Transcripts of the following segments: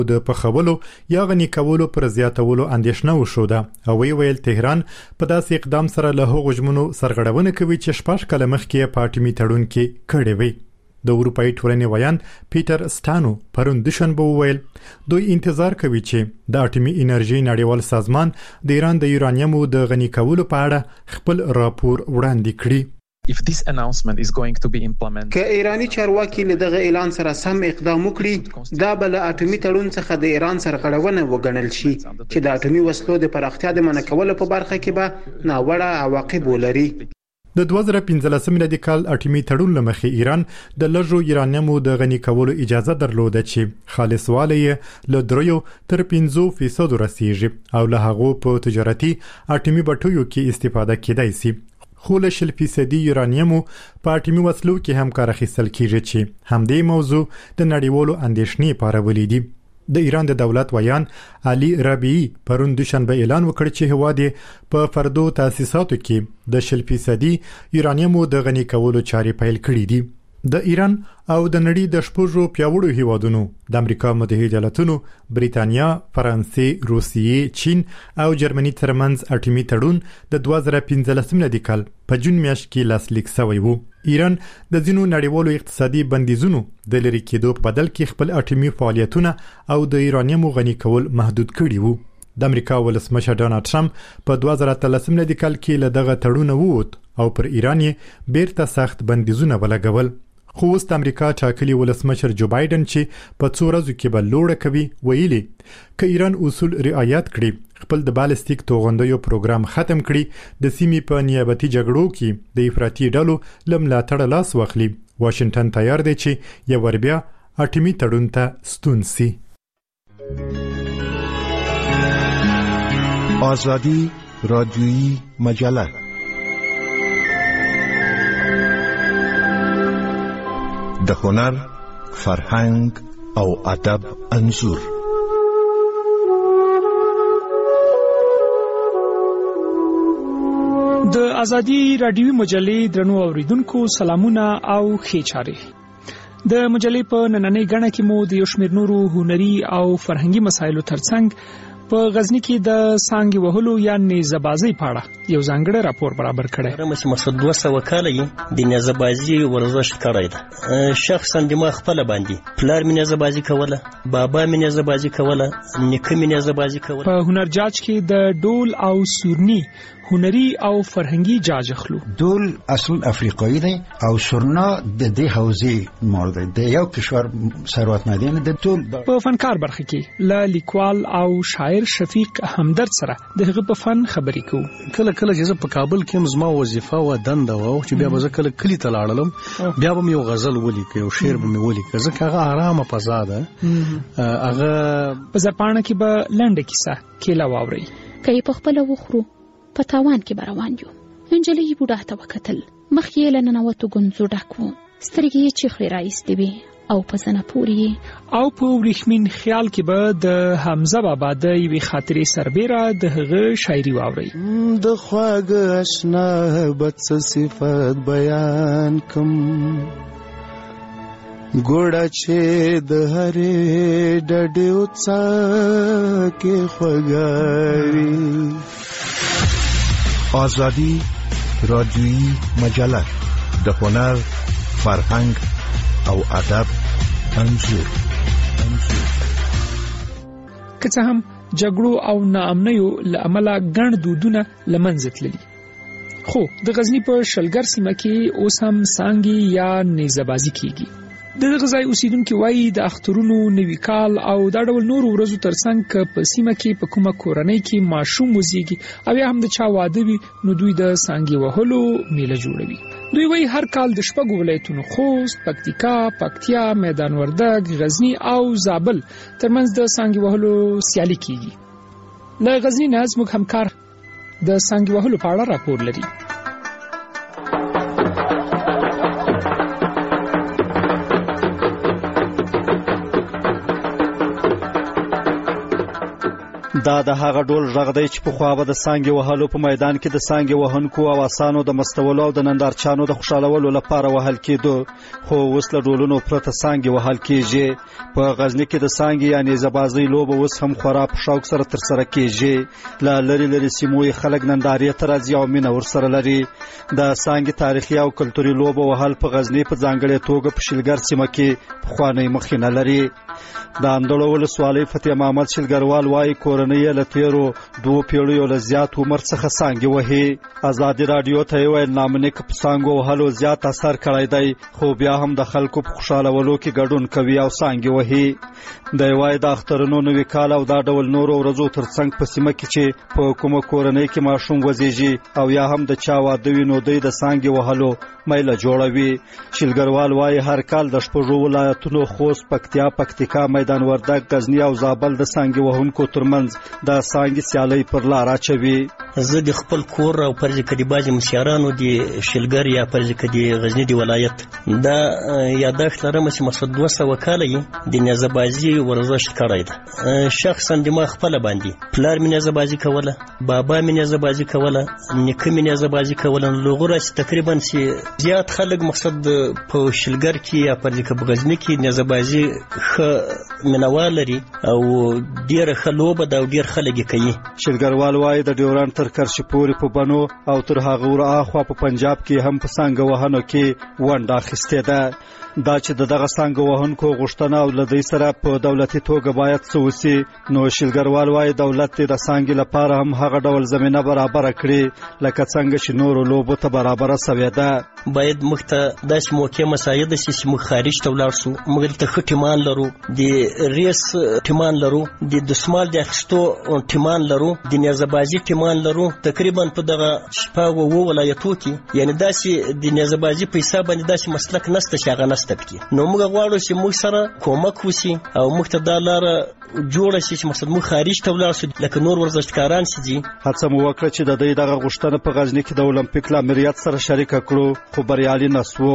د پخولو یا غني کولو پر زیاتولو اندېښنه وښوده او ویل تهران په داسې اقدام سره له هغو ژمنو سرغړونه کوي چې 6 کاله مخکې په اټومي تړون کې کړې وي. د اروپאי ټولنې ویاند پیټر سټانو پرون دوشنبه وویل دوی انتظار کوي چې د اټومي انرژي نړیوال سازمان د ایران د یورانیمو د غني کولو په اړه خپل راپور وړاندې کړي. If this announcement is going to be implemented, که ایرانی چارواکي له دغه اعلان سره سم اقدام وکړي دا بل اټومي تړون څخه د ایران سرغړونه وګڼل شي چې د اټومي وسلو د پراختیا د منع کولو په برخه کې به ناوړه عواقب ولري. د 2015 میلادي کال اټومي تړون لمخې ایران د لږو یورانیمو د غني کولو اجازه درلوده چې خالصواله یې له 3 تر 5% رسیږي او له هغو په تجارتي اټومي بټیو کې استفاده کېدای شي. خو له 100% یورانیمو په اټومي وسلو کې هم کار اخیستل کیږي چې همدې موضوع د نړیوالو اندېښنې پارولې دي. د ایران د دولت ویان علي ربیعي پرون دوشنبه اعلان وکړ چې هواد په فردو تاسیساتو کې د 100% یورانیمو د غني کولو چارې پیل کړې دي. د ایران او د نړۍ د شپږو پیاوړو هیوادونو د امریکا متحده ایالاتونو، بریتانیا، فرانسې، روسیې، چین او جرمني ترمنځ اټومي تړون د 2015 میلادي کال په جون میاشت کې لاسلیک شوی و. ایران د ځینو نړیوالو اقتصادي بندیزونو د لرې کېدو په بدل کې خپل اټومي فعالیتونه او د یورانیمو غني کول محدود کړي وو. د امریکا ولسمشر ډونالد ټرمپ په 2013 میلادي کال کې له دغه تړون ووت او پر ایران یې بیرته سخت بندیزونه ولګول. خو اوس د امریکا ټاکلي ولسمشر جو بایدن چې په 2 ورځو کې به لوړه کوي ویلي ک ایران اصول رعایت کړي خپل د بالستیک توغندیو پروګرام ختم کړي د سیمې په نیابتي جګړو کې د افراطي ډلو لملاتړ لاس واخلي. واشنگټن تیار دی چې یو ور بیا اټومي تړون ته ستون سي. آزادی رادیویی مجله د هنر، فرهنګ او ادب انځور. د ازادي رادیوي مجلې درنو اوریدونکو سلامونه او ښې چارې. د مجلې په نننۍ غړنه کې مو د یو شمېر نورو هنري او فرهنګي مسایلو ترڅنګ په غزنی کې د سانګي وهلو یا نیزه‌بازۍ په اړه یو ځانګړی راپور برابر کړی. مسعود 200 کاله د نیزه‌بازۍ ورزش کړی دی. شخصا د ما خپل باندې پلار مې نیزه‌بازۍ کوله، بابا مې نیزه‌بازۍ کوله، نیکه مې نیزه‌بازۍ کوله. په هنر جاج کې د ډول او سورني هنري او فرهنګي جاج اخلو. ډول اصل افریقایی دی او سورنا د دې حوزې مورد دی. یو کشور ثروت نه دی نه د ټول. په فنکار برخه کې ل لیکوال او شاعر شفیق همدرد سره دغه په فن خبرې کوو. کله چې په کابل کې زما وظیفه و دنده و چې بیا به کله کلی ته لاړم بیا به یو غزل ولیکم، یو شعر به مې ولیکم، ځکه هغه آرامه فضا ده. هغه په زرپاڼه کې به لنډه کیسه کېلا واوري. کای په خپل وخرو په تاوان کې روان یو. انجلۍ بوډا ته وکتل، مخ یې لننوتو ګونځو ډکو، سترګې یې چیخلې راایستې وې او په زنه پورې او په ورېښمین خیال کې به د حمزه بابا د یوې خاطرې سربېره د هغه شاعري واورئ. د خواږه اشنا بد صفات بیان کم، ګوړه چې د هرې ډډې وڅا کې خوږاري. آزادی رادیویی مجله د هنر، فرهنګ او ادب انځور. که څه هم جګړو او ناامنیو له امله ګڼ دودونه له منځه تللي، خو د غزني په شلګر سیمه کې اوس هم سانګي یا نیزه‌بازي کیږي. د غزای اوسیدونکو وایي د اخترونو، نوي کال او دا ډول نورو ورځو ترڅنګ په سیمه کې په کومه کورنۍ کې ماشوم وزیږي او یا هم د چا واده وي نو دوی د سانګي وهلو میله جوړوي. دوی وایي هر کال د شپږو ولایتونو خوست، پکتیکا، پکتیا، میدان وردګ، غزنی او زابل ترمنځ د سانګي وهلو سیالي کیږي. له غزنی نه زموږ همکار د سانګي وهلو په اړه راپور لري. دا د هغه ډول غږ دی چې په خوا به د سانګې وهلو په میدان کې د سانګې وهونکو او اسانو د مستولو او د نندارچانو د خوشحالولو لپاره وهل کېدو، خو اوس له ډولونو پرته سانګې وهل کېږي. په غزني کې د سانګې یا نیزه‌بازۍ لوبه اوس هم خورا په شوق سره ترسره کېږي. له لرې لرې سیمو یې خلک نندارې ته راځي او مینه ورسره لري. د سانګې تاریخي او کلتوري لوبه وهل په غزني په ځانګړې توګه په شلګر سیمه کې پخوانی مخینه لري. د اندړو ولسوالۍ فتح محمد شلګروال وايي کورنۍ له تیرو 2 پیړیو له زیات عمر څخه سانګې وهي. ازادي رادیو ته ویل نامنیک په سانګو وهلو زیات اثر کړی دی، خو بیا هم د خلکو په خوشالولو کې ګډون کوي او سانګې وهي. د وايي د اخترونو نوي کال او دا ډول نورو ورځو ترڅنګ په سیمه کې چې په کومه کورنۍ کې ماشوم وزیږي او یا هم د چا واده وي نو د سانګې وهلو میله جوړوي. شلګروال وايي هر کال د شپږو ولایتونو خوست، پکتیا، پکتیکا، میدان وردګ، غزنی او زابل د سانګې وهونکو ترمنځ د سانګې سیالۍ پر لار اچوي. زه د خپل کور او پرځ کدي بازي مشیارانو د شلګر یا پرځ کدي غزنی دی ولایت دا یادښت لرم چې مقصد 200 کاله د نیزه‌بازي ورزش کړی ده. شخصا د ما خپل باندې پلار مې نیزه‌بازي کوله، بابا مې نیزه‌بازي کوله، نیکه مې نیزه‌بازي کوله. لغوره تقریبا چې زیات خلک مقصد په شلګر کې یا پرځ کدي غزنی کې نیزه‌بازي خ منوال لري او ډیر خلوبه دا ډیر خلک کوي. شلګروال وايي د ډیورنډ تر کرشي پورې په بنو او تر هغه ور اخوا په پنجاب کې هم په سانګه وهنو کې ونډه اخیستې ده. دا چې دغه سانګه وهونکو غوښتنه او لدی سره په دولتي توګه باید څه وسی، نو شلګروال وايي دولت د سانګې لپاره هم هغه ډول زمينه برابر کړي لکه څنګه چې نورو لوبو ته برابر سوي ده. باید مخته داس موقع مساعده چې موږ خارج ته ولاړ شو، موږ ته خټمان لرو، د ریس ټیمان لرو، د دسمال د اخستو ټیمان لرو، د نیزه‌بازي ټیمان لرو. تقریبا په دغه شپږ و ولایتو کې یعنی داسې د نیزه‌بازي په حساب باندې داسې مسلک نشته چې هغه نشته پکې. نو موږ غواړو چې موږ سره کومک وشي او موږ ته دا لاره جوړه شي چې مقصد موږ خارج ته ولاړ شو لکه نور ورزشکاران چې دي. هڅه مو وکړه چې د دې دغه غوښتنه په غزنی کې د اولمپیک لامریت سره شریک کړو، خو بریالي نسو.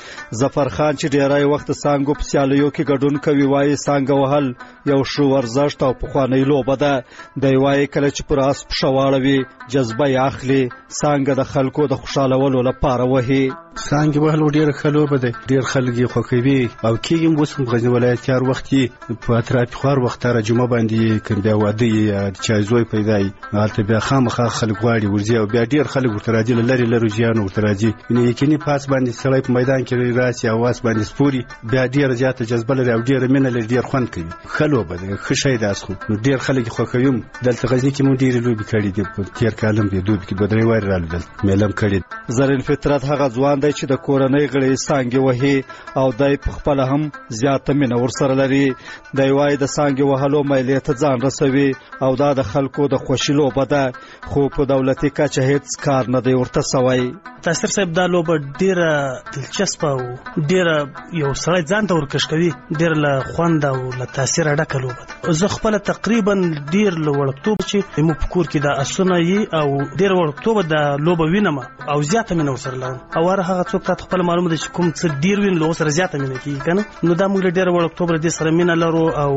ظفر خان چې ډیرای وخت سانګو په سیالیو کې ګډون کوي وايي سانګ وهل یو شو ورزش او په خوانی لوبه ده. دی وايي کله چې پر اس پښواړوي جذبه یې اخلي، سانګ د خلکو د خوشالولو لپاره وهي. سانګ وهل ډیر خلوبه ده، ډیر خلک یې خوښوي او کېږم اوس په غزنی ولایت کې هر وخت په اطراف خور وخت را جمعه باندې کوم بیا واده یا چای زوی پیدا وي هلته بیا خامخا خلک غواړي ورځي او بیا ډیر خلک ورته راځي لری لري ځان ورته راځي. یعنی یقیني پاس باندې سړی په میدان کې راسي او واس باندې سپوري بیا ډیر زیاته جذبه لري او ډیر مینه لري، ډیر خوند کوي. خلوبه ده خشای داس خو ډیر خلک خوښوي. دلته غزنی کې مونږ ډیر لوبي کړې دي، په تیر کالم به دوی کې بدري وای رالو دل مېلم کړي. زرین فطرت هغه ځوان دی چې د کورنۍ غړي سانګي وهي او دای په خپل هم زیاته مینه ورسره لري. دی وايي د سانګي وهلو مېلې ته ځان رسوي او دا د خلکو د خوشیلو بده، خو په دولتي کچه هیڅ کار نه دی ورته سوی. تاسو صاحب دا لوبه ډیره دلچسپه او ډیره یو سړی ځان ته ورکش کوي، ډیر له خوند او له تاثیر ډکه لوبه. زه خپل تقریبا ډیر له وړکتوب چې مو په کور کې د اسونه یي او ډیر وړکتوب د لوبه وینم او زیاته مینه ورسره لرم. او هغه څوک ته خپل معلومه ده چې کوم څه ډیر وین له سره زیاته مینه کوي کنه. نو دا موږ ډیر وړکتوب د سره مینه لرو او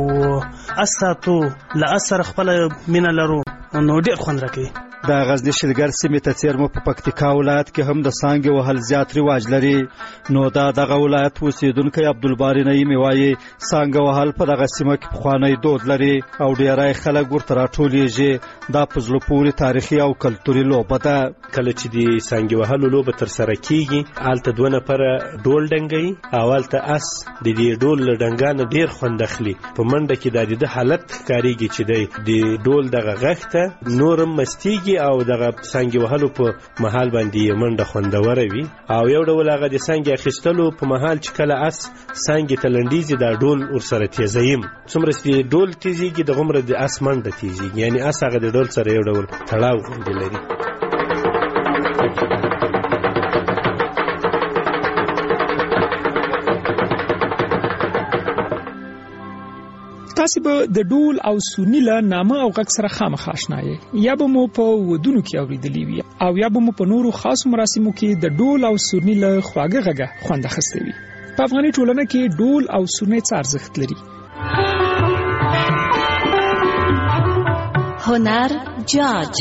اساتو له اثر خپل مینه لرو نو ډیر خوند راکوي. د غزنی شلګر سیمې ته څیرمه په پکتیکا ولایت کې هم د سانګې وهل زیات رواج لري. نو دا دغه ولایت اوسیدونکی عبدالباری نعیمي وایي سانګه وهل په دغه سیمه کې پخوانی دود لري او ډیری خلک ورته راټولیږي. دا په زړه پورې تاریخي او کلتوري لوبه ده. کله چې د سانګې وهلو لوبه ترسره کیږي هلته 2 نفره ډول ډنګوي او هلته اس د دې ډول له ډنګانه ډیر خوند اخلي. په منډه کې د حالت ښکاریږي چې د ډول دغه غږ ته نورم مستیږي او دغه سانګې وهلو په محل باندې منډه خوندوره وي. او یو ډول هغه د سانګې اخیستلو په محل چې کله اس سانګې ته لنډیږي دا ډول ورسره تیزوي. څومره چې ډول تیزیږي دغومره د اس منډه تیزیږي، یعنی اس هغه د ډول سره یو ډول تړاو غوندې لري. تاسو به د ډول او سورنی له نامه او غږ سره خامخا آشنا یې، یا به مو په ودونو کې اوریدلی وي او یا به مو په نورو خاصو مراسمو کې د ډول او سورنی له خواږه غږه خوند اخیستی وي. په افغاني ټولنه کې ډول او سورنی څه ارزښت لري؟ هنر جاج.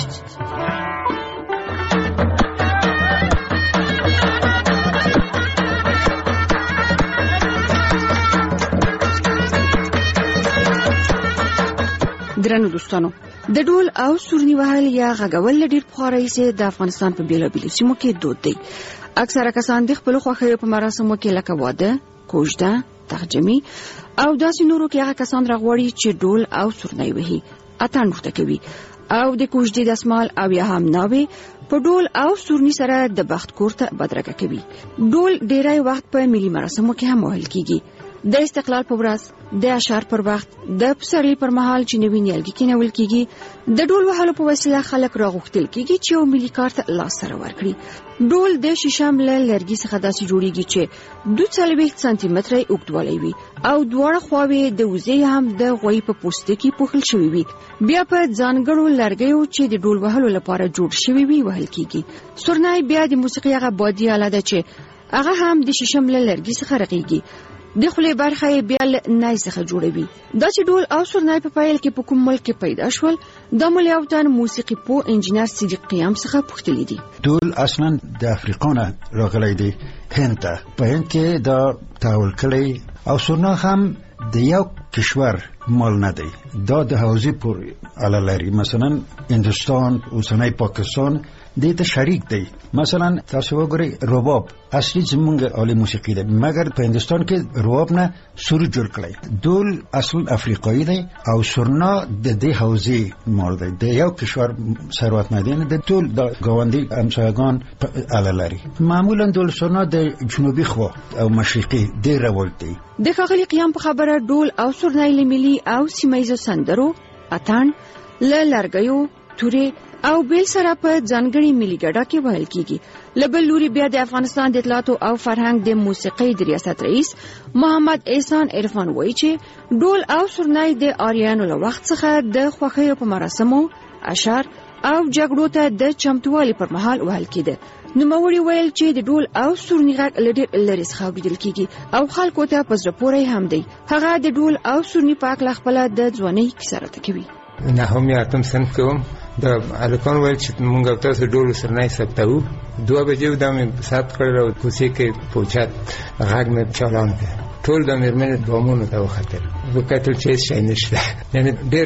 درنو دوستانو، د ډول او سورني وهل یا غږول ډیر پخوا راهیسې د افغانستان په بیلابیلو سیمو کې دود دی. اکثره کسان د خپل خوښیو په مراسمو کې لکه واده، کوژده، ترجمه او داسې نورو کې هغه کسان راغوري چې ډول او سورني وهي، اتڼ ورته کوي او د کوژدې دسمال او یا هم ناوې په ډول او سورني سره د بخت کور ته بدرګه کوي. ډول ډیری وخت په ملي مراسمو کې هم وهل کیږي. د استقلال پر ورځ، د اشعار پر وخت، د پسرلي پر مهال چې نوی نیالګي کېنول کیږي، د ډول وهلو په وسیله خلک راغوښتل کیږي چې یو ملي کارت لاس سره ورکړي. ډول د شیشم له لرګي څخه داسې جوړیږي چې 42 سانتي متره اوږدوالی وي او دواړه خواوې د وزې هم د غوی په پوسته کې پوښل شوی وي. بیا په ځانګړو لرګیو چې د ډول وهلو لپاره جوړ شوی وي وهل کیږي. سورني بیا د موسیقي هغه بادي آله ده چې هغه هم د شیشم له لرګي څخه رغیږي. د خولې برخه یې بیا له نای څخه جوړوي. دا چې ډول او سورني په پیل کې په کوم ملک کې پیدا شول، د ملیاوتن موسیقي پوه انجینر صدیق قیام څخه پوښتلي دي. ډول اصلا د افریقا نه راغلی دی هند ته. په هند کې دا تحول کړی او سورنا هم د یو کشور مال نه دی، دا د حوزې پورې اړه لري. مثلا هندوستان، اوسنی پاکستان دې ته شریک دی. مثلا تاسو وګورئ رباب اصلي زمونږ عالی موسیقي ده، مګر په هندوستان کې رباب نه سور جوړ کړی. ډول اصل افریقایي دی او سورنا د دې حوزې مال دی، د یو کشور ثروت نه دی، د ټول د ګاونډي همسایگان اړه لري. معمولا ډول سورنا د جنوبي خوا او مشرقي ډېر رول دی. د ښاغلي قیام په خبره ډول او سورني له ملي او سیمایي سندرو، اتڼ، له لرګیو، تورې او بیل سره په ځانګړي ملي ګډا کې وهل کیږي. لبل لوري بیا د افغانستان د اطلاعات او فرهنګ د موسیقي د ریاست رئیس محمد احسان عرفان وایي چې ډول او سورني د آریانو له وخت څخه د خوښیو په مراسمو، اشعار او جګړو ته د چمتووالي پر مهال وهل کېده. نوموړي ویل چې د ډول او سورني غږ له ډېر لرې څخه اورېدل کیږي او خلکو ته په زړه پورې هم دی. هغه د ډول او سورني په هکله خپله د ځوانۍ کیسه راته کوي. نهم یا اتم صنف کې وم، د هلکان ویل چې مونږ تاسو ډول سورني ثبتوو. 2 بجې دا مې ثبت کړل او کوڅې کې پوچات غږ مې چالان کړ. ټول د مېرمنې دوامونو ته وختل، وکتل چې هیڅ شی نشته. یعنې ډېر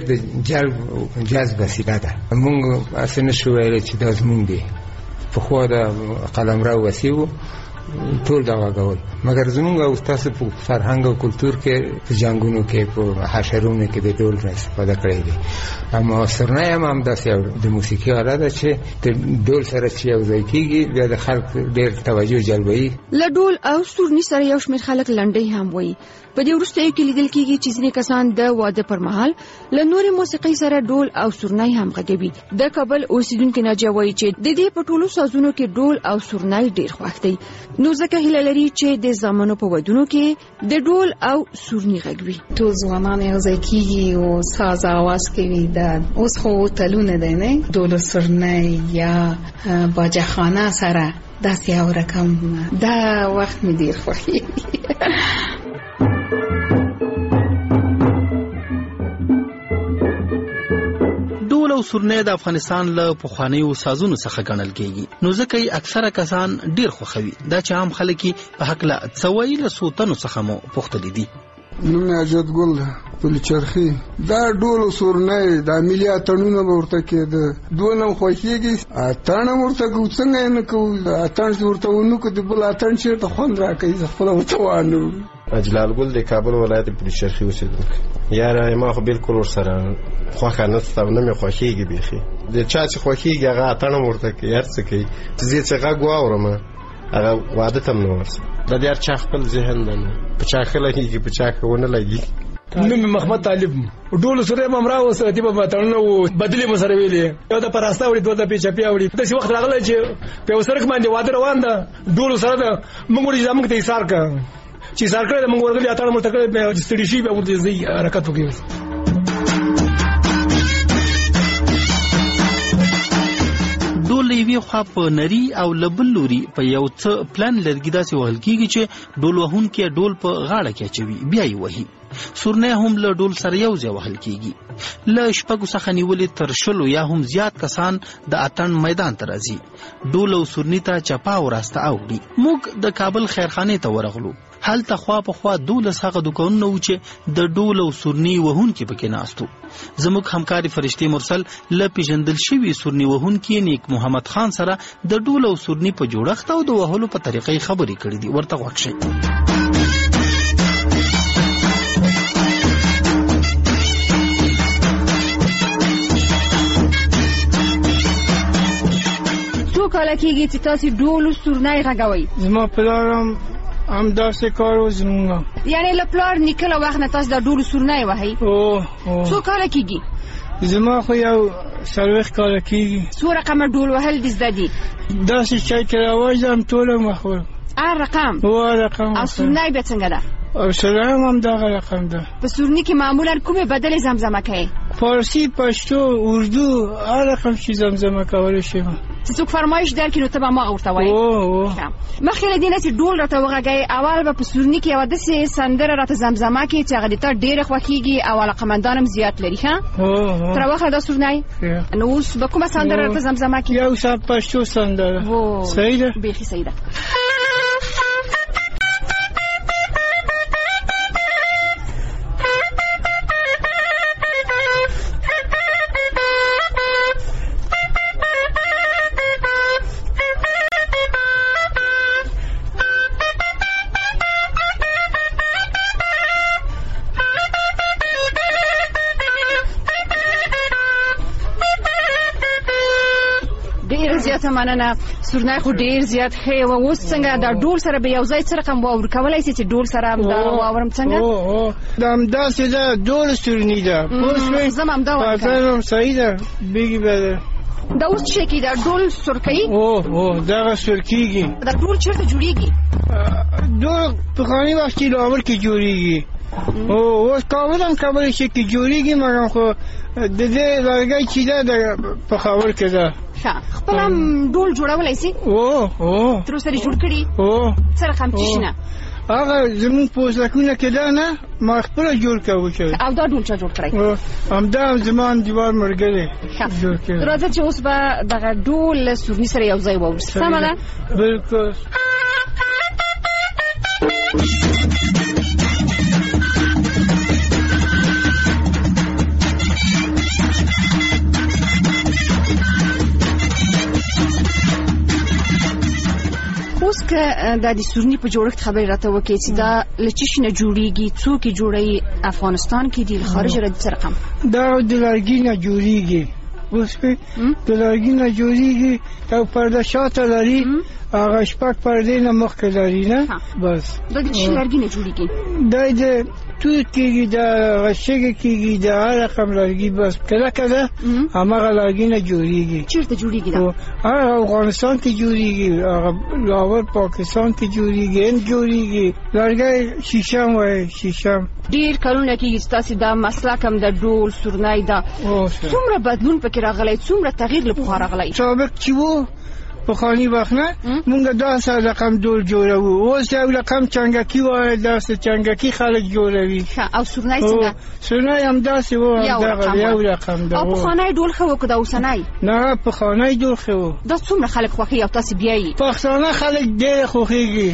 د جذب وسیله ده. مونږ هسې نشو ویلی چې دا زمونږ دی. پخوا د قلمرو وسیع و، ټول دا غږول، مګر زمونږ او ستاسو په فرهنګ او کلتور کې په جنګونو کې، په حشرونو کې د ډول نه استفاده کړې دي. اما سورني هم همداسې د موسیقي آله ده چې د ډول سره چې یو ځای کېږي، بیا د خلک ډېر توجه جلبوي. له ډول او سورني سره یو شمېر خلک لنډۍ هم وایي. په دې وروستیو کې لیدل کېږي چې ځینې کسان د واده پر مهال له نورې موسیقۍ سره ډول او سورني هم غږوي. د کابل اوسیدونکې ناجیه وایي چې د دې په ټولو سازونو کې ډول او سورني ډېر خوښ دی، نو ځکه هیله لري چې د زامنو په ودونو کې د ډول او سورني غږوي. ټول ځوانان یو ځای کېږي او ساز اواز کوي. دا اوس خو تلونه دی نه، ډول سورني یا باجخانه سره داسې یو رقم. دا وخت مې ډېر خوښیږي. ډول او سورني د افغانستان له پخوانیو سازونو څخه ګڼل کېږي، نو ځکه یې اکثره کسان ډېر خوښوي. دا چې عام خلک یې په هکله څه وایي، له څو تنو څخه مو پوښتلي دي. نوم یې اجد ګل پل چرخي. دا ډول او سورني دا ملي اتڼونه به ورته کېده، دونه خوښېږي. اتڼ ورته کوو، څنګه یې نه کوو. اتڼ چې ورته ونه کړو، د بل اتڼ چېرته خوند راکوي، زه خپله ورته وانه. اجلال ګل د کابل ولایت پل چرخي اوسېدونکی. یاره ما خو بالکل ورسره خوښه نشته او نه مې خوښېږي بیخي. د چا چې خوښېږي هغه اتڼ هم ورته کوي، هر څه کوي. چې زه چې غږ واورم هغه واده ته هم نه ورځم. د هر چا خپل ذهن دی، په چا ښه لګېږي، په چا ښه ونه لګېږي. نوم محمد طالب. ډول سورني هم راوسته، دې به اتڼونه وو، بدلې مو سره ویلې. یو د پراسته وړي، دوه د پیچپیا وړي. داسې وخت راغلی چې په یو سړک باندې واده روان ده، ډول سره ده. موږ وړي زموږ ته ایثار کړه چې ایثار کړی ده، موږ ورغلي اتڼ ورته کړی، بیا ستړي شي، بیا ورته ځي حرکت وکړي. ډول له یوې خوا په نري او له بل لوري په یو څه پلن لرګي داسې وهل کېږي چې ډول وهونکی ډول په غاړه کې اچوي، بیا یې وهي. سورنی هم له ډول سره یو ځای وهل کیږي. له شپږو څخه نیولې تر 20 یا هم زیات کسان د اتڼ میدان ته راځي. ډول او سورنی ته چپا او راسته اوړي. موږ د کابل خیرخانه ته ورغلو. هلته خوا په خوا 12 هغه دکانونه و چې د ډول او سورنی وهونکي پکې ناستو. زموږ همکاري فرشتي مرسل له پیژندل شوي سورنی وهونکي نیک محمد خان سره د ډول او سورنی په جوړښت او د وهلو په طریقې خبرې کړې دي. ورته غوږ شئ. څو کاله کېږي چې تاسو ډول او سورنی غږوئ؟ زما پلارم هم داسې کار و زمونږ. یعنې له پلار نیکه له وخت نه تاسو د ډول او سورنی وهئ؟ څو کاله کېږي؟ زما خو یو 40 کاله کېږي. څو رقمه ډول وهل دې زده دي؟ داسې چای کې راوځم ټوله مخور. هر رقم؟ هر رقم. او سورنی بیا څنګه ده؟ او سورنی هم دغه رقم ده. په سورنی کې معمولا کومې بدلې زمزمه کوي؟ فارسی، پښتو، اردو، هر رقم چې زمزمه کولی شي. چې څوک فرمایش درکړي نو ته به ما ورته وایې. مخکې له دې نه چې ډول راته وغږوې، اول به په سورني کې یوه داسې سندره راته زمزمه کړي چې هغه د تا ډېره خوښېږي او علاقمندان هم زیات لري. ښه تر واخله دا سورنی. نو اوس به کومه سندره راته زمزمه کړي؟ یو څه پښتو سندره. صحیح ده؟ بیخي صحیح ده. مننه. سورنی خو ډیر زیات ښه و. اوس څنګه دا ډول سره به یو ځای څه رقم واور کولی شي چې ډول سره همدا واورم څنګه؟ دا همداسې ده، ډول سورني ده. پوه شوې؟ زه هم همدا وایم. پاتل هم صحیح ده. بیګي به ده. دا اوس څه کېږي؟ دا ډول سور کوي؟ دغه سور کېږي. دا ډول چېرته جوړېږي؟ ډول پخواني وخت کې لاهور کې جوړېږي. اوس کابل هم کابل شي کې جوړېږي، مګر خو د دې لرګی چې ده د پېښور کې ده. خپل هم ډول جوړولی سي؟ تر اوسه دې جوړ کړي؟ څه رقم څه نه؟ هغه زمونږ په وسلکونه کې ده نه، ما خپله جوړ کوو. او دا ډول چا جوړ کړی؟ همدا زما انډیوال ملګری جوړ کړی. راځه چې اوس به دغه ډول له سورني سره یو ځای واورو. سمه ده؟ بلکل. اوس که دا د سورني په جوړښت خبرې راته وکړې چې دا له څه شي نه جوړېږي، څوک یې جوړوي، افغانستان کې دي، له خارجه راځي، څه رقم؟ دا د لرګي نه جوړېږي. اوس د لرګي نه جوړېږي او پرده شاته لري، هغه شپږ پردې نه مخکې لري نه. بس دا د څه لرګي نه جوړېږي؟ دا د توت کېږي، د غشګې کېږي، د هر رقم لرګي. بس کله کله هماغه لرګي نه جوړېږي. چېرته جوړېږي دا؟ هغه افغانستان کې جوړېږي، هغه لاهور پاکستان کې جوړېږي، هند جوړېږي. لرګی شیشم وایي، شیشم. ډېر کلونه کېږي چې تاسې دا مسلک هم د ډول سورنی ده. څومره بدلون پکې راغلی، څومره تغییر له پخوا راغلی؟ سابق چې و پخواني وخت نه مونږ داسې رقم ډول جوړوو. اوس یو رقم چنګکي وایي، داسې چنګکي خلک جوړوي. او سورنی څنګه؟ سورنی همداسې و، همدغه یو رقم ده. او پخوانی ډول ښه و که د اوسنی؟ نه، پخوانی ډول ښه و. دا څومره خلک خوښوي او تاسې بیایي؟ پښتانه خلک ډېر خوښېږي.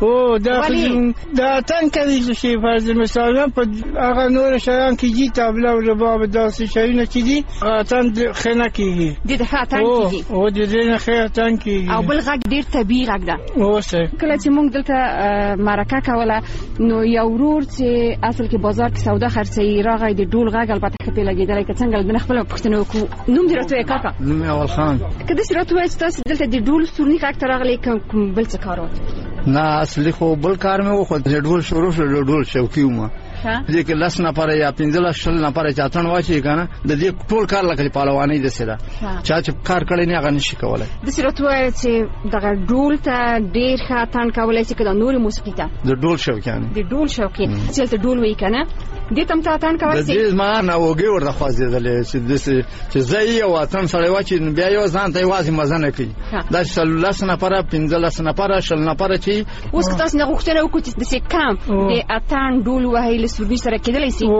دا اتڼ کوي چې فرض مثال په هغه نور شیان کې دي، طبله او رباب، داسې شیونه چې دي اتڼ ښه نه کېږي. د دې ښه اتڼ کېږي؟ د دې نه ښه اتڼ کېږي. او بل غږ ډېر طبیعي غږ ده. کله چې موږ دلته مرکه کوله نو یو ورور چې اصل کې بازار کې سودا خرڅوي راغی، د ډول غږ البته ښه پې لګېدلی. که څنګه د نه خپله پوښتنه وکړو، نوم دې راته وایه کاکا؟ نوم یې اول خان. که داسې راته وایه چې تاسې دلته د ډول سورني غږ ته راغلی، کوم بل څه کار و؟ نه، اصلي خو بل کار مې و، خو د ډول شروع شو، د ډول شوقي وم. دې کې 10 نفره یا 15 شل نفره چې اتڼ واچي کنه، د دې ټول کار لکه پهلواني دسه ده. چا چې کار کړی نه هغه نشي کولای. داسې راته وایه چې دغه ډول ته ډېر ښه اتڼ کولی شي که د نورې موسیقي ته؟ د ډول شوقیان. د ډول شوقي چې هلته ډول وایي که نه، دې ته هم ته اتڼ کولی شي؟ د دې زما نه اوږې ورته خوځېدلې چې زه یو اتڼ سړی واچي بیا یو ځان ته یوازې مزه نه کوي. دا 10 نفره 15 نفره شل نفره چې اوس که تاسو نه غوښتنه وکړو چې داسې کم د اتڼ ډول وهي له سوربي سره کېدلی سي.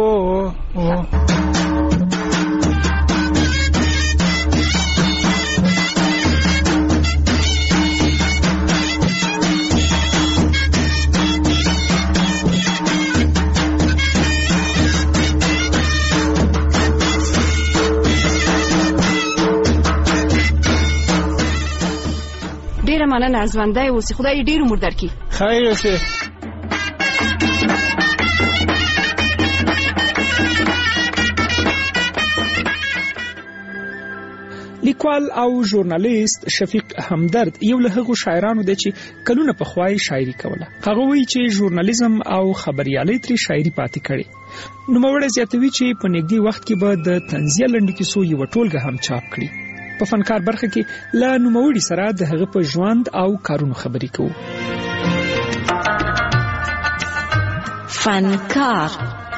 ډیره مننه ژوندی اوسې، خدای ډېر عمر درکړي. خیر اوسې. لیکوال او ژورنالیست شفیق همدرد یو له هغو شاعرانو دی چې کلونه پخوا شاعري کوله. هغه وایي چې ژورنالیزم او خبریالۍ ترې شاعري پاتې کړي. نوموړی زیاتوي چې په نږدې وخت کې به د طنزیه لنډو کیسو یوه ټولګه هم چاپ کړي. په فنکار برخه کې له نوموړي سره د هغه په ژوند او کارونو خبرې کوو. فنکار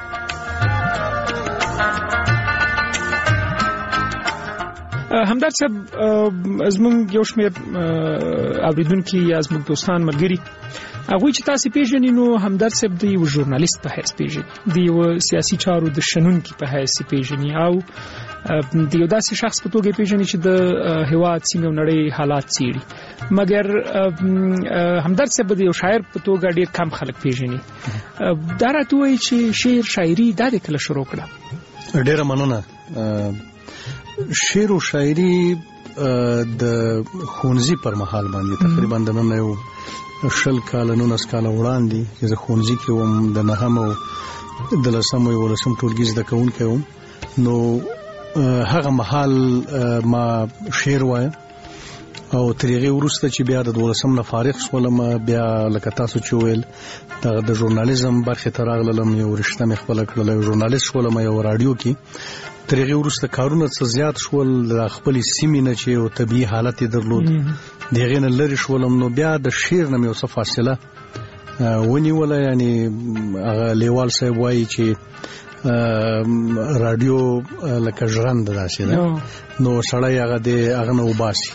همدرد صاحب زموږ یو شمېر اوریدونکي یا زموږ دوستان ملګري هغوی چې تاسې پیژنئ نو همدرد صاحب د یو ژورنالیست په حیث پیژني، د یو سیاسي چارو د شنونکي په حیث پیژني او د یو داسې شخص په توګه پیژني چې د هېواد سیمې او نړۍ حالات څېړي. مګر همدرد صاحب د یو شاعر په توګه ډېر کم خلک پیژني. دا راته وایي چې شعر شاعري دا د کله شروع کړه؟ ډېره مننه. شعر او شاعري د ښوونځي پر مهال باندې تقریبا د نن یو 20 کاله 19 کاله وړاندې چې زه ښوونځي کې وم، د 9م او 10م او 11م ټولګي زده کوونکی وم، نو هغه مهال ما شعر وایم او تر هغې وروسته چې بیا د 12م نه فارغ شولم، بیا لکه تاسو چې وویل د ژورنالیزم برخې ته راغلم، یو رشته مې خپله کړله، یو ژورنالیست شولم یو راډیو کې. تر هغې وروسته کارونه څه زیات شول، د خپلې سیمې نه چې یو طبیعي حالت یې درلود د هغې نه لرې شولم، نو بیا د شعر نه مې یو څه فاصله ونیوله. یعنې هغه لیوال صاحب وایي چې راډیو لکه ژرنده داسې ده، نو سړی هغه نه وباسي.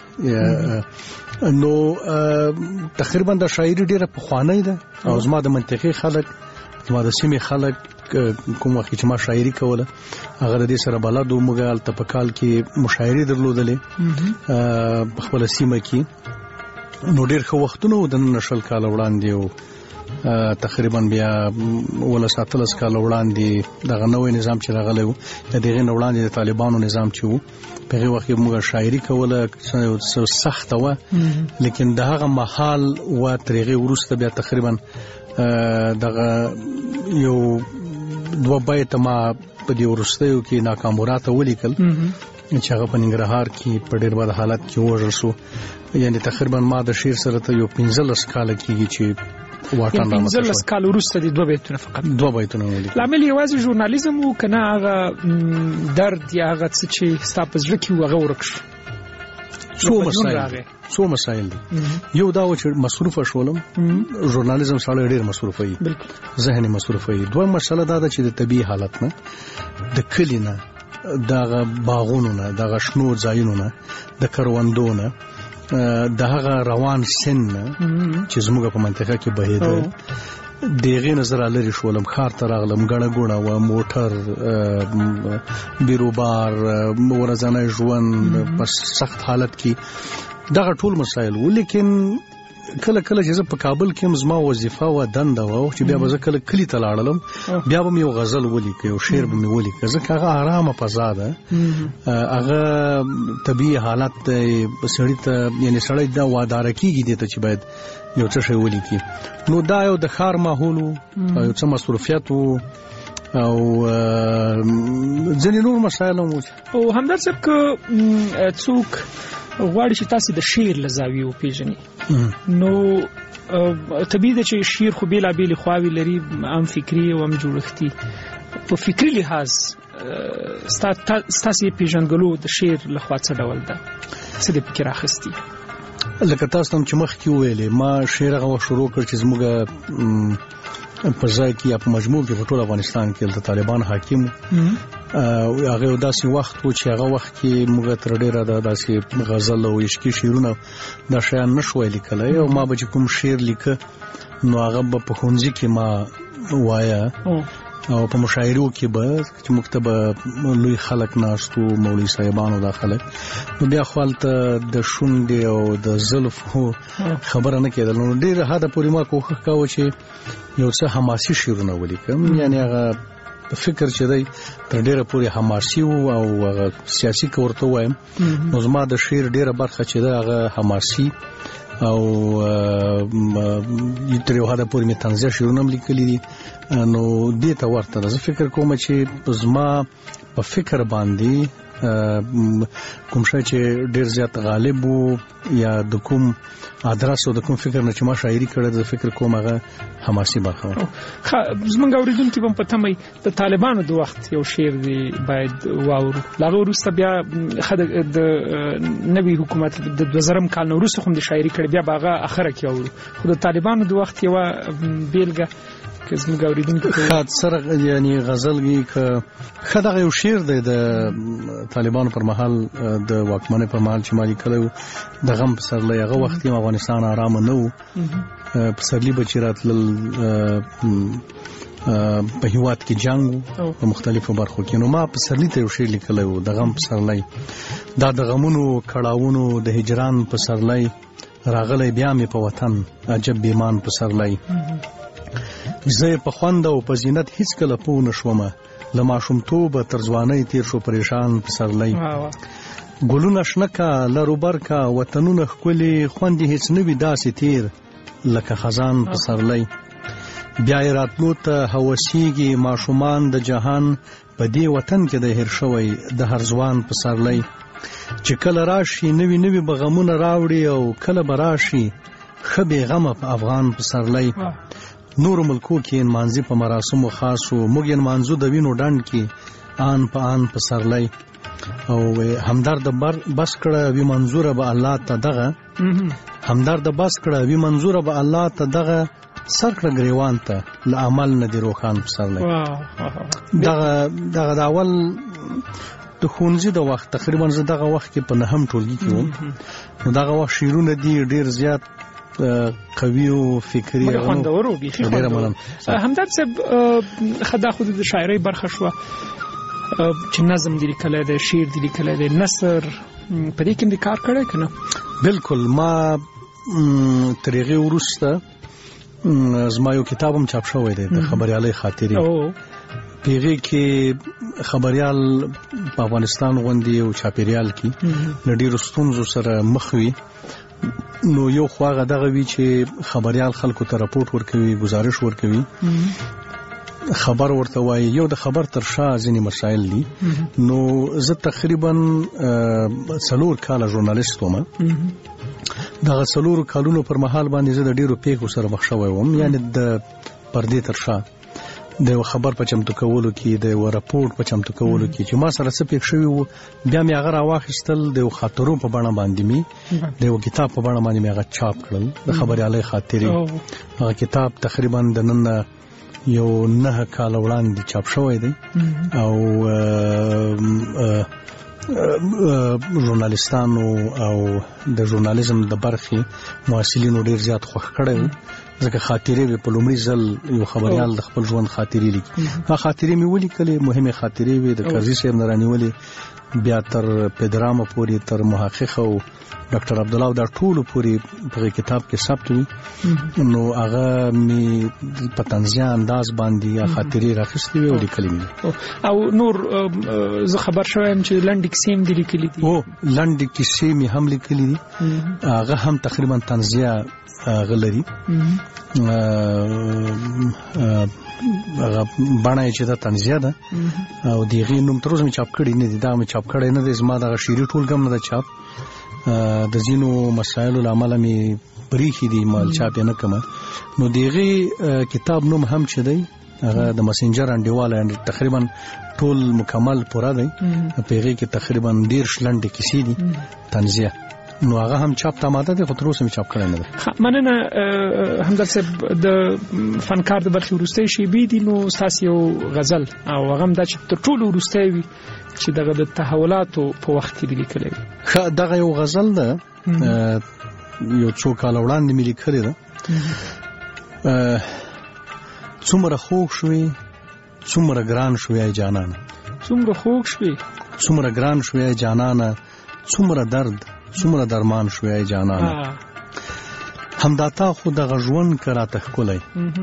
نو تقریبا د شاعري ډېره پخوانۍ ده او زما د منطقې خلک، زما د سیمې خلک کوم وخت چې ما شاعري کوله هغه د دې سره بلد و. موږ هلته په کال کې مشاعرې درلودلې په خپله سیمه کې، نو ډېر ښه وختونه و د 19 کاله وړاندې و. تقریبا بیا 17 کاله وړاندې دغه نوی نظام چې راغلی و، د هغې نه وړاندې د طالبانو نظام چې و، په هغې وخت کې موږ شاعري کوله، سخته وه، لیکن د هغه مهال و. تر هغې وروسته بیا تقریبا دغه یو 2 بیته ما په دې وروستیو کې ناکاموراته ولیکل چې هغه په ننګرهار کې په ډېر بد حالت کې ووژل شو. یعنې تقریبا ما د شعر سره ته یو 15 کاله کېږي چې واټن رامنځته شوی. 15 کاله وروسته د 2 بیتونه فقط 2 بیتونه ولیکل. لامل یوازې ژورنالیزم و که نه هغه درد یا هغه څه چې ستا په زړه کې و هغه ورک شو؟ څو مسایل دي. یو دا و چې مصروفه شولم، ژورنالیزم سره ډېر مصروفه وي، ذهني مصروفه وي. دویم مسله دا ده چې د طبیعي حالت نه، د کلي نه، دغه باغونو نه، دغه شنو ځایونو نه، د کروندو نه، د هغه روان سن نه چې زموږ په منطقه کې بهېده، د هغې نه زه رالرې شولم، ښار ته راغلم، ګڼه ګوڼه وه، موټر، بیروبار، ورځنی ژوند په سخت حالت کې، دغه ټول مسایل و. لیکن کله کله چې زه په کابل کې هم زما وظیفه و، دنده وه چې بیا به زه کله کلي ته لاړلم، بیا به مې یو غزل ولیکه، یو شعر به مې ولیکه، ځکه هغه ارامه فضا ده، هغه طبیعي حالت دی. سړي ته یعنې سړی دا واداره کېږي دې ته چې باید یو څه شی ولیکي. نو دا یو د ښار ماحول و او یو څه مصروفیت و او ځینې نور مسایل هم و. او همدرد صاحب که څوک غواړي چې تاسې د شعر له زاویې وپېژني، نو طبیعي ده چې شعر خو بېلابېلې خواوې لري، هم فکري او هم جوړښتي. په فکري لحاظ ستاسې پېژندګلو د شعر لخوا څه ډول ده؟ څه دې پکې راخیستي؟ لکه تاسو ته هم چې مخکې وویلې، ما شعر هغه وخت شروع کړ چې زموږ په ځای کې یا په مجموع کې په ټول افغانستان کې د طالبان حاکم و. هغه یو داسې وخت و چې هغه وخت کې موږ تر ډېره داسې غزل او عشقي شعرونه دا شیان نه شوی لیکلی، او ما به چې کوم شعر لیکه نو هغه به په ښوونځي کې ما وایه او په مشاعرو کې به چې مکتبه لوی خلک ناشتو مولوي صاحبانو داخله نو بیا خپلته د شونډې او د زلفو خبره نه کېدل نو ډیر هدا پورې ما کوښښ کاوه چې یو څه حماسي شعرونه ولیکم یعنی هغه فکر چې دی تر ډیره پورې حماسي او سیاسي کورته وایم نو زما د شعر ډیره برخه چې دی هغه حماسي او تر یو حده پورې مې طنزیه شعرونه هم لیکلي دي نو دې ته ورته ده. زه فکر کوم چې زما په فکر باندې کوم شی چې ډیر زیات غالب وو یا د کوم ادرس او د کوم فکر نه چې ما شاعري کړې ده فکر کوم هغه حماسي برخه وه. زمونږ اوریدونکي به هم په تمه د طالبانو د وخت یو شعر دی باید واورو له هغه وروسته بیا د نوي حکومت د 2000 کال نه وروسته هم د شاعري کړې بیا به هغه اخره کې واورو خو د طالبانو د وخت یوه بیلګه که زموږ اوریدونکي ښه سره یعنی غزل کې ښه دغه یو شعر دی د طالبانو پر مهال د واکمنۍ پر مهال چې ما لیکلی و د غم پسرلی هغه وخت هم افغانستان ارامه نه و پسرلي به چې راتلل په هیواد کې جنګ په مختلفو برخو کې نو ما پسرلي ته یو شعر لیکلی و د غم پسرلی دا د غمونو کړاوونو د هجران پسرلی راغلی بیا مې په وطن عجب بیمان پسرلی زه په خوند او په زینت هیڅ کله پوه نه شومه له ماشومتوبه تر ځوانۍ تیر شو پریشان پسرلی ګلونه شنه کا لروبر کا وطنونه ښکلي خوند هیڅ نه وي داسې تیر لکه خزان پسرلی بیا یې راتلو ته هوسیږي ماشومان د جهان په دې وطن کې د هیر شوی د هر ځوان پسرلی چې کله راشي نوي نوي به غمونه راوړي او کله به راشي ښه بېغمه په افغان پسرلی نور ملکو کې انمانځي په مراسمو خاصو موږ انمانځو د وینو ډنډ کې آن په آن پسرلی او همدرد بس کړه وی منظوره به الله ته دغه همدرد بس کړه وی منظوره به الله ته دغه سر کړه گریوان ته له عمل نه دی روخان پسرلی دغه د اول د ښوونځي د وخت تقریبا زه دغه وخت کې په نهم ټولګي کې وم نو دغه وخت شعرونه دي ډیر زیات قوي او فکري خوندور او بيخي خوندور همدرد صاحب خدا خود د شاعرۍ برخه شو چې نظم دی لیکلی دی شعر دی لیکلی دی نثر په دې کې د کار کړی که نه بالکل ما تر هغې وروسته زما یو کتاب هم چاپ شوی دی د خبریالۍ خاطرې په هغې کې خبریال په افغانستان غوندې او چاپېریال کې له ډېرو ستونزو سره مخ وي نو یو خو هغه دغه وي چې خبریال خلکو ته راپورټ ورکوي گزارش ورکوي خبر ورته وایي یو د خبر تر شا ځینې مسایل دي نو زه تقریبا 4 کاله ژورنالیست وم دغه 4 کالونو پر مهال باندې زه د ډېرو پیښو سره مخ شوی وم یعنی د پردې تر شا د یو خبر په چمتو کولو کې د یو راپورټ په چمتو کولو کې چې ما سره څه پېښ شوي وو بیا مې هغه راواخیستل د یو خاطرو په بڼه باندې مې د یو کتاب په بڼه باندې مې هغه چاپ کړل د خبریالۍ خاطرې هغه کتاب تقریبا د نن یو 9 کاله وړاندې چاپ شوی دی او ژورنالیستانو او د ژورنالیزم د برخې محصلینو ډیر زیات خوښ کړی و ځکه خاطرې وې په لومړي ځل یو خبریال د خپل ژوند خاطرې لیکي هغه خاطرې مې ولیکلې مهمې خاطرې وې د کرزي صاحب نه رانیولې بیا تر پدرامه پورې تر محقق او ډاکټر عبدالله دا ټولو پورې په کتاب کې ثبت وي نو هغه مې په طنزیه انداز باندې خاطرې راخیستې وې او لیکلې مې او نور زه خبر شوم چې لنډې کیسې هم دي لیکلې دي او لنډې کیسې مې هم لیکلې دي هغه هم تقریبا طنزیه غلري هغه باندې چې دا طنزیه ده او دیغې نوم تر اوسه مې چاپ کړی نه دي دا مې چاپ کړی نه دی زما دغه شعري ټولګه نه ده چاپ د ځینو مسایلو له امله مې پریښي دي مال چاپ یې نه کړمه نو دیغې کتاب نوم هم چې دی هغه د مسنجر انډیواله تقریبا ټول مکمل پوره دی په هغې کې تقریبا 10 لنډې کیسې دي طنزیه نو هغه هم چاپ ته ماده ده خو تر اوسه مې چاپ کړی نه ده مننه همدرد صاحب د فنکار د برخې وروستی شیبې دي نو ستاسې یو غزل او هغه هم دا چې تر ټولو وروستی وي چې دغه د تحولاتو په وخت کې لیکلی وي ښه دغه یو غزل ده یو څو کاله وړاندې مې لیکلې ده څومره خوږ شوې څومره ګران شوې جانانه څومره خوږ شوې څومره ګران شوې جانانه څومره درد څومره درمان شوې جانانه همدا تا خو د غژوند کرا تخکلې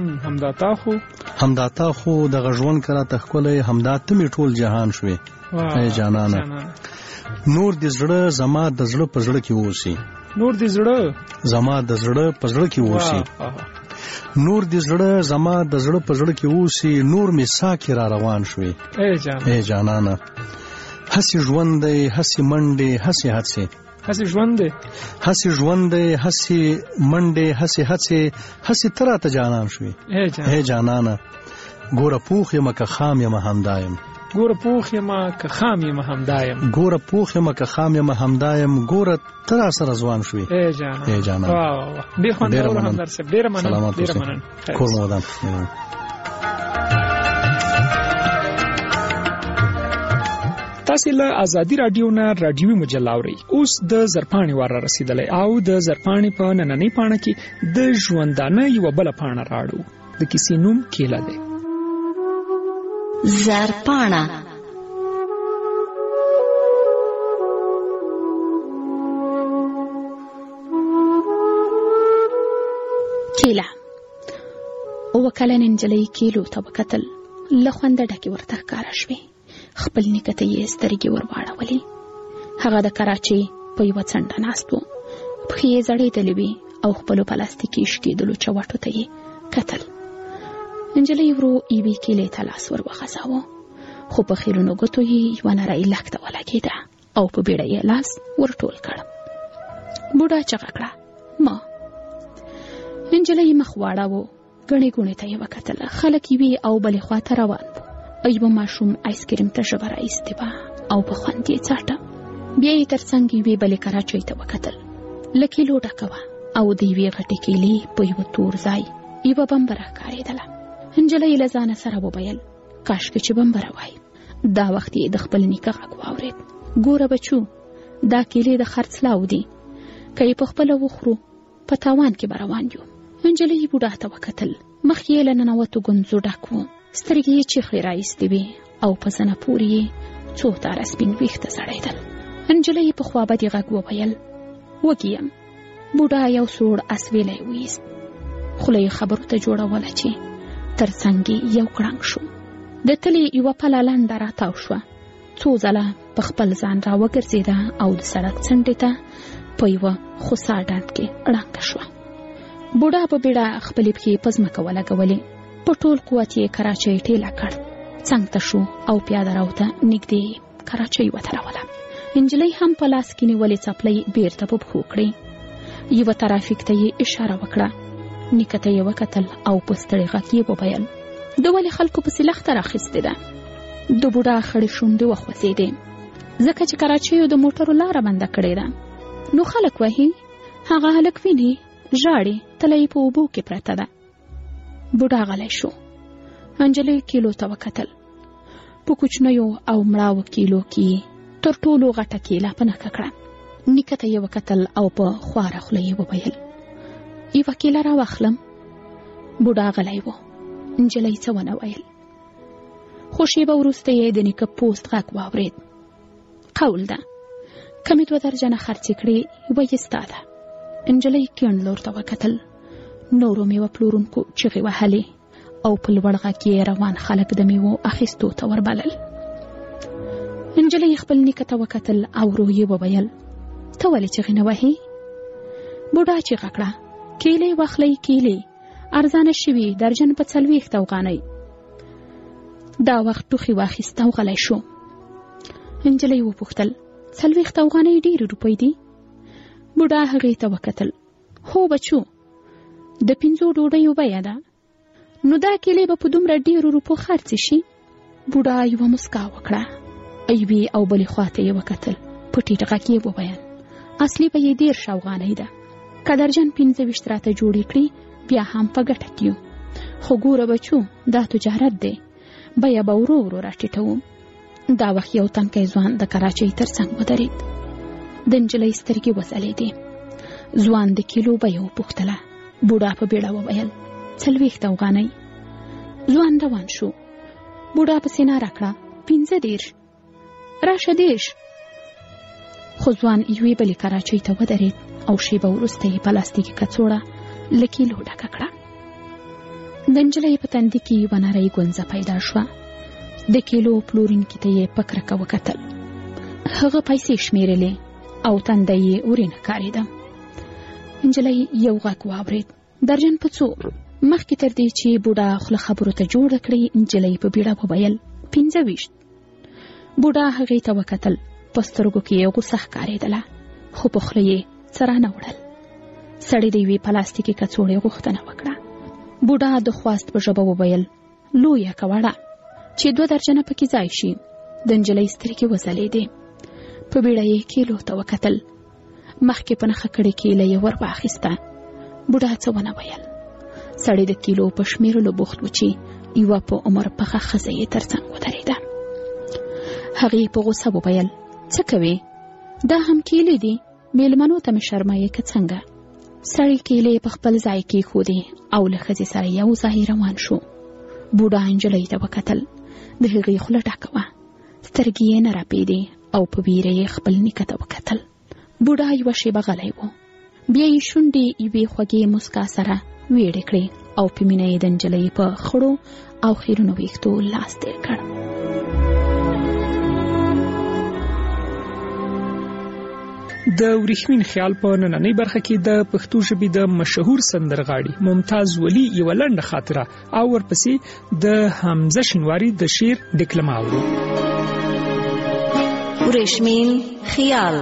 همدا تا خو د غژوند کرا تخکلې همدا ته می ټول جهان شوې اے جانانه نور دې زړه زما د زړه په زړه کې اوسي نور دې زړه زما د زړه په زړه کې اوسي نور دې زړه زما د زړه په زړه کې اوسي نور می ساکي را روان شوې اے جانانه هسي ژوند دی هسي منډه هسي هڅه هسي ژوند دی هسي ژوند دی هسي منډه هسي هڅه هسي ترا ته جانان شوې اے جانانه ګوره پوخ یم که خام یم همدایم ګوره پوخ یم که خام یم همدایم ګوره پوخ یم که خام یم همدایم ګوره ترا سره ځوان شوې اے جانانه ډېر خوندور همدار صاحب ډېر مننه کور مو ودان تاسو له ازادي رادیو نه رادیوي مجله اورئ. اوس د زرپاڼې وار رسیدلی او د زرپاڼې په نننۍ پاڼه کې د ژوندانه یو بل پاڼه راړو. د کیسې نوم کیله دی. زرپاڼه کیله وکلن نجلۍ کیلو ته وکتل. له خونده ډکې ورته ښکاره شوې. خپل نیکه ته یې سترګې ورواړولې. هغه د کراچۍ په یوه څنډه ناست و. پښې یې ځړېدلې وې او خپلو پلاستیکي شکېدلو چوټو ته یې کتل. نجلۍ ورو یوې کیلې ته لاس ور وغځاوه، خو په خیرونو ګوتو یې یوه نرۍ لښته ولګېده او په بیړه یې لاس ورټول کړ. بوډا چغه کړه، ما. نجلۍ مخ واړاوه، ګڼې ګوڼې ته یې وکتل. خلک یوې او بلې خواته روان وو. یوه ماشوم آیسکریم ته ژبه راایستې وه او په خوند یې څاټه. بیا یې تر څنګ یوې بلې کراچۍ ته وکتل. له کیلو ډکه وه او د یوې غټې کیلې په یوه تور ځای یوه بمبره ښکارېدله. نجلۍ له ځانه سره وویل، کاشکې چې بمبره وای. دا وخت یې د خپل نیکه غږ واورېد، ګوره بچو، دا کیلې د خرڅلاو دي، که یې په خپله وخورو په تاوان کې به روان یو. نجلۍ بوډا ته وکتل. مخ یې له ننوتو ګونځو ډک و، سترګې یې چیخلې راایستې وې او په زنه پورې یې څو تاره سپین ویښته ځړېدل. نجلۍ په خوابدي غږ وویل، وږې یم. بوډا یو سوړ اسویلی ویست، خوله یې خبرو ته جوړوله چې تر څنګ یو کړنګ شو. د تلې یوه پله لنډه راتاو شوه، څو ځله په خپل ځان را وګرځېده او د سړک څنډې ته په یوه خوسا ډنډ کې ړنګه شوه. بوډا په بیړه خپلې پښې په ځمکه ولګولې. په ټول قوت یې کراچۍ ټیله کړ، څنګ ته شو او پیاده راوته نږدې کراچۍ وتړوله. نجلۍ هم په لاس کې نیولې څپلۍ بیرته په پښو کړې. یوه ترافیک ته یې اشاره وکړه. نیکه ته یې وکتل او په ستړي غږ یې وویل، د ولې خلکو پسې لښته راخیستې ده؟ د بوډا خړې شونډې وخوځېدې، ځکه چې کراچیو د موټرو لاره بنده کړې ده. نو خلک وهي، هغه هلک ویني، ژاړي، تله یې په اوبو کې پرته ده. بوډا غلی شو. نجلۍ کیلو ته وکتل. په کوچنیو او مړاوو کیلو کې تر ټولو غټه کیله په نښه کړه. نیکه ته یې وکتل او په خواره خوله یې وویل، یوه کیله راواخلم. بوډا غلی و. نجلۍ څه ونه ویل، خو شیبه وروسته یې د نیکه پوست غږ واورېد. قول ده، که مې 2 درجنه خرڅې کړې، یوه یې ستا ده. نجلۍ کیڼ لور ته وکتل. نورو میوه پلورونکو چغې وهلې او په لوړ غږ یې روان خلک د میوو اخیستو ته وربلل. نجلۍ خپل نیکه ته وکتل او ورو یې وویل، ته ولې چغې نه وهې؟ بوډا چیغه کړه، کیلې واخلئ، کیلې ارزانه شوي، درجن په 40 افغانۍ. دا وخت ټوخي واخیست او غلی شو. نجلۍ وپوښتل، 40 افغانۍ ډېرې روپۍ دي؟ بوډا هغې ته وکتل، هو بچو، د 5 ډوډیو بیه ده. نو دا کیلې به په دومره ډېرو روپو خرڅې شي؟ بوډا یوه مسکا وکړه. یوې او بلې خواته یې وکتل. په ټیټ غږ یې وویل، اصلي به یې 13 افغانۍ ده. که درجن 25 راته جوړې کړي، بیا هم په ګټه کې یو. خو ګوره بچو، دا تجارت دی، بیه به ورو ورو راټیټوم. دا وخت یو تنکی ځوان د کراچۍ تر څنګ ودرېد. د نجلۍ سترګې وځلېدې. ځوان د کیلو بیه وپوښتله. بوډا په بیړه وویل، 40 افغانۍ. ځوان روان شو. بوډا پسې ناره کړه 15 راشه 10. خو ځوان یوې بلې کراچۍ ته ودرېد او شیبه وروسته یې پلاستیکي کڅوړه له کیلو ډکه کړه. د نجلۍ په تندي کې یوه نرۍ ګونځه پیدا شوه. د کیلو پلورونکي ته یې په کرکه وکتل. هغه پیسې شمیرلې او تنده یې ورینه ښکارېده. نجلۍ یو غږ واورېد. درجن په څو مخکې تر دې چې بوډا خوله خبرو ته جوړه کړي نجلۍ په بیړه وویل 25. بوډا هغې ته وکتل. په سترګو کې یې غوسه ښکارېدله خو په خوله یې څه رانه وړل. سړي د یوې پلاستیکي کڅوړې غوښتنه وکړه. بوډا د خواست په ژبه وویل لویه کوړه چې 2 درجنه پکې ځای شي. د نجلۍ سترګې وځلېدې. په بیړه یې کیلو ته وکتل. مخکې په نښه کړې کیله یې ور واخیسته. بوډا څه ونه ویل. سړی د کیلو په شمیرلو بوخت و چې یوه په عمر پخه ښځه یې تر څنګ ودرېده. هغې په غوسه وویل څه کوې؟ دا هم کیلې دي؟ میلمنو ته مې شرمایې که څنګه؟ سړی کیلې په خپل ځای کېښودې او له ښځې سره یو ځای روان شو. بوډا نجلۍ ته وکتل. د هغې خوله ډکه وه. سترګې یې نه رپېدې او په ویره یې خپل نیکه ته وکتل. بوډا یوه شیبه غلی و. بیا یې شونډې یوې خوږې مسکا سره ویړې کړې او په مینه یې د نجلۍ په خړو او خیرونو ویښتو لاس تېر کړ. د ورېښمین خیال په نننۍ برخه کې د پښتو ژبې د مشهور سندرغاړي ممتاز ولی یوه لنډه خاطره او ورپسې د حمزه شینواري د شعر ډکلمه اورو. ورېښمین خیال.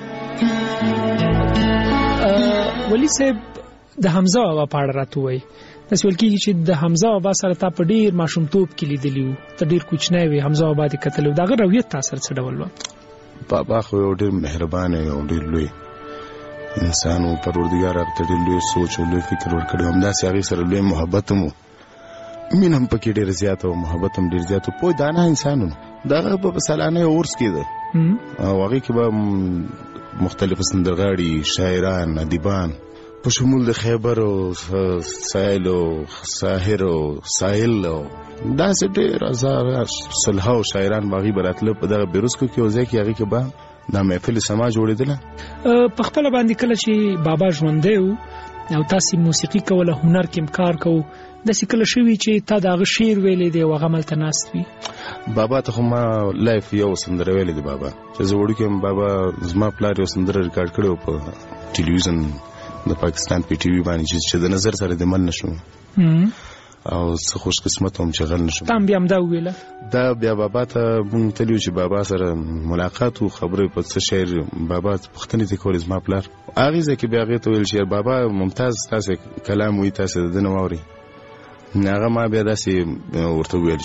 ولی صاحب د حمزه بابا په اړه راته ووایي. داسې ویل کېږي چې د حمزه بابا سره تا په ډېر ماشومتوب کې لیدلي وو. ته ډېر کوچنی وې، حمزه بابا دې کتلی و. د هغه رویت تا سره څه ډول وه؟ بابا خو یو ډېر مهربانه او ډېر لوی انسان و. پروردګار هغه ته ډېر لوی سوچ او لوی فکر ورکړی و. همداسې هغې سره لوی محبت هم و. مینه هم پکې ډېره زیاته و، محبت هم ډېر زیات و. پوه دانه انسان و. د هغه په سالانه عرس کې ده او هغې کې به مختلف سندرغاړي، شاعران، ادیبان په شمول د خیبر او سایل او ساحر او سایل او داسې ډېر سلها او شاعران باغی براتله په دغه بیروسکو کې او ځای کې هغې کې به دا محفل سما جوړېدله. په خپله باندې کله چې بابا ژوندی و او تاسې موسیقي کوله، هنر کې کار کوو، داسې کله شوي چې تا د هغه شعر ویلی دی او هغه هملته ناست وي؟ بابا ته خو ما لایف یو سندره ویلی دی. بابا چې زه وړوکی یم، بابا زما پلار یو سندره ریکارډ کړی و په ټلویزیون د پاکستان په ټي وي باندې چې د نظر سره د مل نشو او څه خوش قسمت هم چې غل نشو. تام بیا هم دا وویله؟ دا بیا بابا ته مونږ تللي چې بابا سره ملاقات و، خبرې په څه شعر بابا پوښتنې ترې کولې زما پلار. هغې ځای کې بیا هغې ته ویل چې بابا ممتاز تاسې کلام وایي، تاسې د ده نه واورئ. هغه ما بیا داسې ورته وویل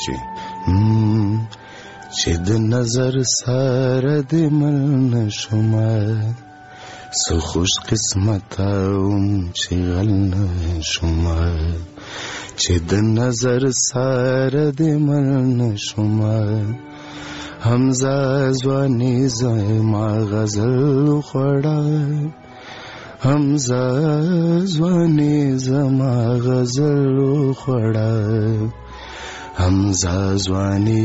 چې د نظر سره د مل نشومه، څه خوش قسمته وم چې غل نشومه، چې د نظر سره د مل نشومه. حمزه ځواني زما غزل خوړه، حمزه ځواني زما غزل خوړه، حمزه ځواني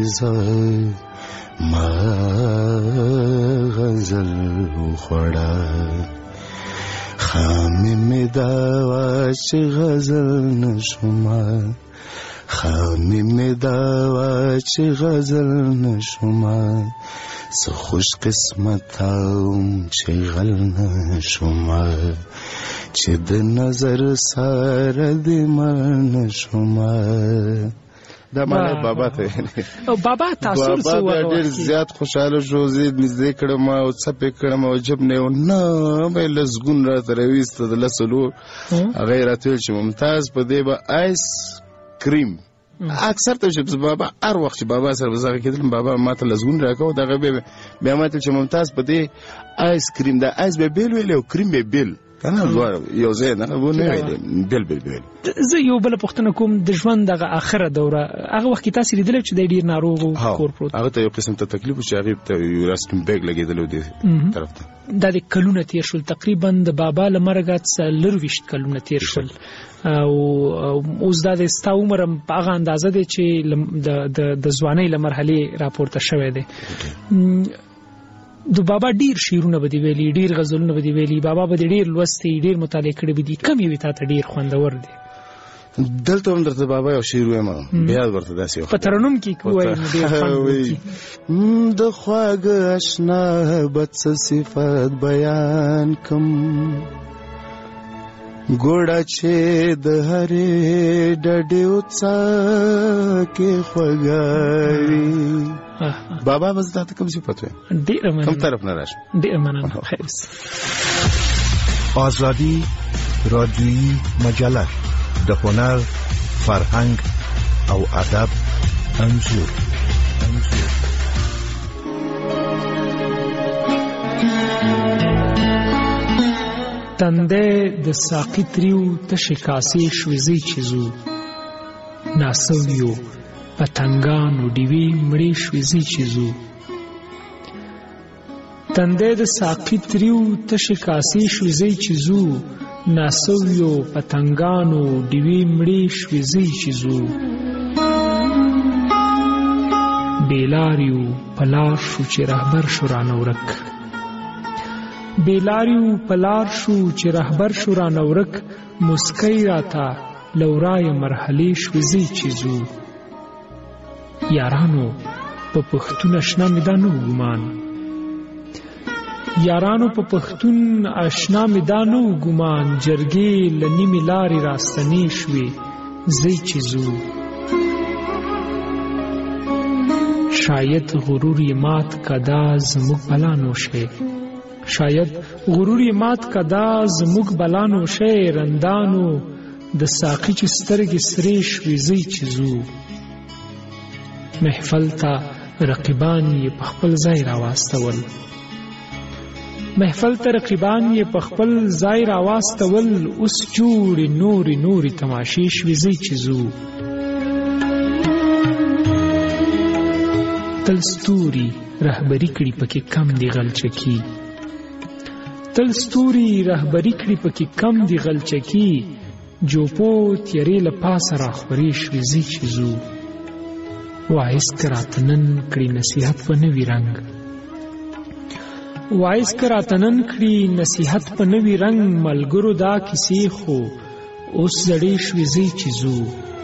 زما غزل خوړه. خامې مې دا وه چې غزل نشومه، خامې مې دا وه چې غزل نشومه، څه خوش قسمته وم چې غل نشومه، چې د نظر سره د مل نشومه. دا معنی بابا ته او بابا تاثیر څه بابا ډېر زیات خوشحاله شو. زه یې نږدې کړم او څپې کړم او جب نه یو نه مې لسګون راته راویسته د لسو لور. هغه یې راته ویل چې ممتاز په دې به آیس کریم اکثر ته چې بابا هر وخت چې بابا سره به زه هغه کېدلم بابا ما ته لسګون راکوه. دغه بیا ما ته چې ممتاز په دې آیس کریم، دا آیس به بیل ویلی او کریم به بیل. کنه یو ځای نه ونه ویل بل زه یو بل پوښتنه کوم د ژوند دغه اخره دوره هغه وخت تاسو لیدل چې د ډیر ناروغ کور پروت هغه ته یو قسم ته تکلیف چې هغه ته یو راستم بیگ لګیدل دی طرف ته د کلونه تیر شول تقریبا د بابا لمرګات 20 کلونه تیر شول او اوس د ستا عمر په هغه اندازه دی چې د ځوانۍ لمرحله راپورته شوې ده د بابا ډیر شعرونه به دی ویلي ډیر غزلونه به دی ویلي بابا به ډیر لوستي ډیر مطالعه کړی به دي کم یو ته ډیر خوندور دی دلته هم درته بابا یو شعر وایم بیا ورته داسې په ترنم کې کوی ډیر خوندور د خواږه آشنا بد صفات بیان کم ګوډه چې د هرې ډډې وڅا کې خوږاوي بابا بس دا کوم صفات وي ډیر مننه کوم طرف نه راشه ډیر مننه خیر آزادی رادیویی مجله د هنر فرهنګ او ادب انځور تنده د ساقی تریو تشی کاسې شوزي چیزو ناسویو پتنګانو دیوی مړی شوزي چیزو تنده د ساقی تریو تشی کاسې شوزي چیزو ناسویو پتنګانو دیوی مړی شوزي چیزو بیلاریو پلار شو چې رهبر شو رانورک بیلاریو پلار شو چې رهبر شو رانورک مسکی راتا لورای مرحله شوزي چیزو یارانو په پښتون آشنا میدانو ګمان یارانو په پښتون آشنا میدانو ګمان جرګې لنی ملاري راستنی شوي زی چیزو شاید غرور مات کدا زموږ بلانو شي شاید غرور مات کدا زموږ بلانو شي رندانو د ساقي چې سترګې سرې شوي زی چیزو محفل ته رقیبان یې په خپل ځای راواستول محفل ته رقیبان یې په خپل ځای راواستول اوس جوړې نورې تماشې شوي زی چیزو تل ستوري رهبري کړي پکې کم دی غلچکی تل ستوري رهبري کړي پکې کم دی غلچکی جوپو تیرې له پاسه راخورې شوي زی چیزو وایس کراتنن کړي نصیحت په نوي رنګ وایس کراتنن کړي نصیحت په نوي رنګ ملګرو دا کیسې خو اوس زړې شوي زی چیزو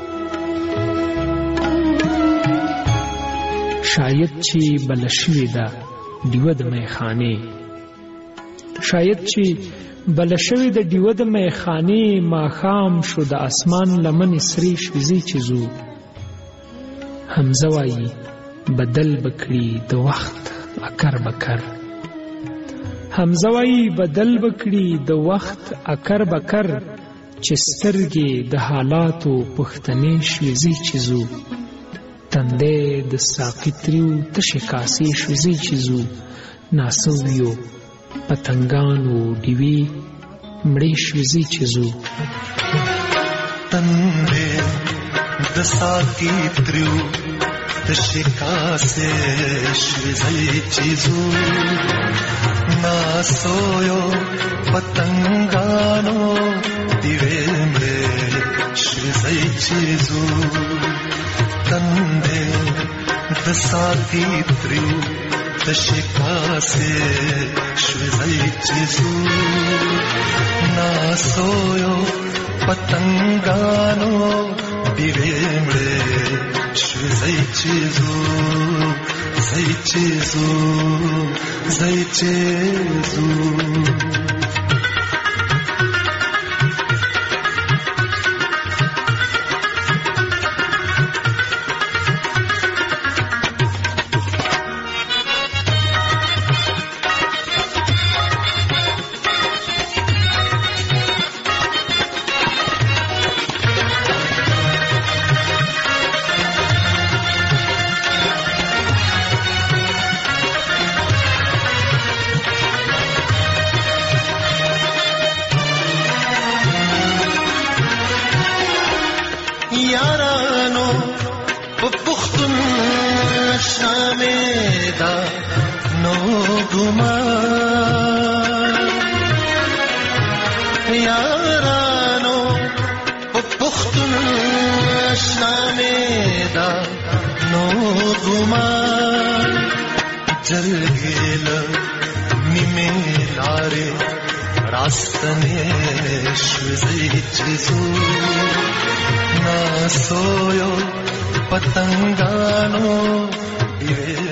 شاید چې بل شوي ده ډیوه د میخانې شاید چې بل شوي د ډیوه د میخانې ماښام شو د اسمان لمنې سرې شوي زی چیزو حمزه وایي بدل بکړي د وخت اکر بکر حمزه وایي بدل بکړي د وخت اکر بکر چې سترګې د حالاتو پښتنې شوي زی چیزو تنده د ساقی تریو تشی کاسې شوي زی چیزو ناسویو پتنګانو دیوی مړې شوي زی چیزو تنده د ساقی تریو تشی کاسې شوي زی چیزو ناسویو پتنګانو دیوی مړې شوي زی چیزو تنده د ساقی تریو تشی کاسې شوي زی چیزو ناسویو پتنګانو دیوی مړې شوي زی چیزو زی چیزو زی چیزو گمان یارانو پختون اشنامیدا نو گمان جلگیل نیمه لاره راستنش وزیچزو ناسویو پتنگانو